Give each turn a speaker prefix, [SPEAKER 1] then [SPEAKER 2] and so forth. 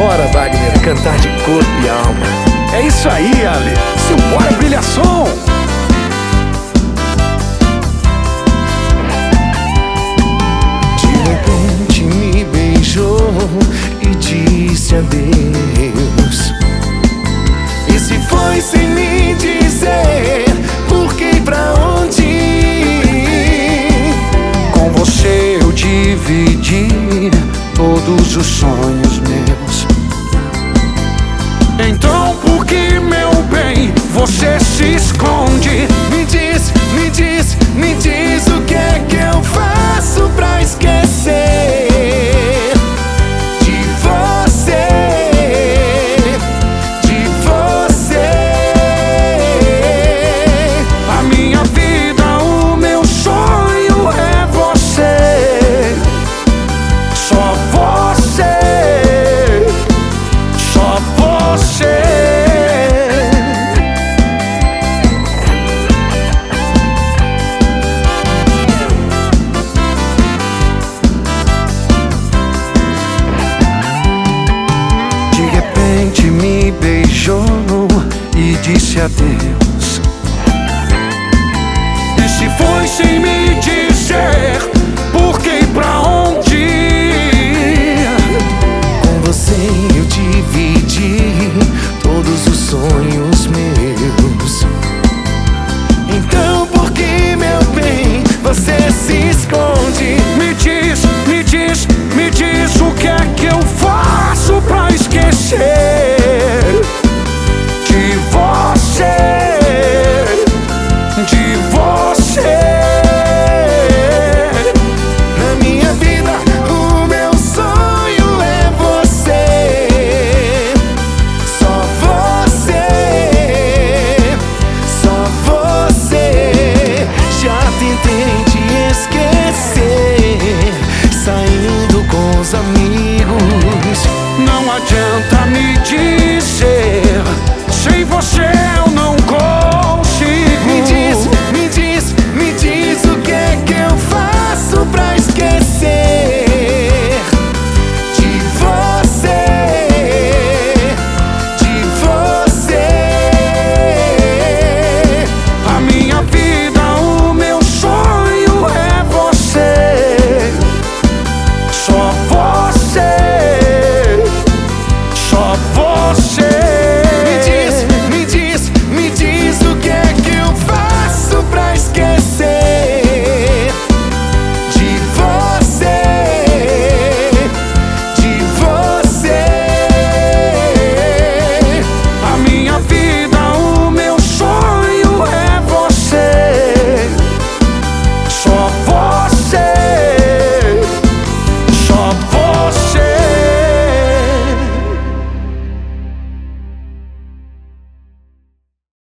[SPEAKER 1] Bora, Wagner, cantar de corpo e alma.
[SPEAKER 2] É isso aí, Ale. Simbora, brilhação.
[SPEAKER 1] De repente me beijou e disse adeus. E se foi sem me dizer por que e pra onde ir? Com você eu dividi todos os sonhos meus.
[SPEAKER 2] Então por que, meu bem, você se esconde?
[SPEAKER 1] Me diz, me diz, me diz o que é que eu faço pra esquecer de você, de você.
[SPEAKER 2] A minha vida, o meu sonho é você. Só você, só você.
[SPEAKER 1] De repente me beijou e disse adeus.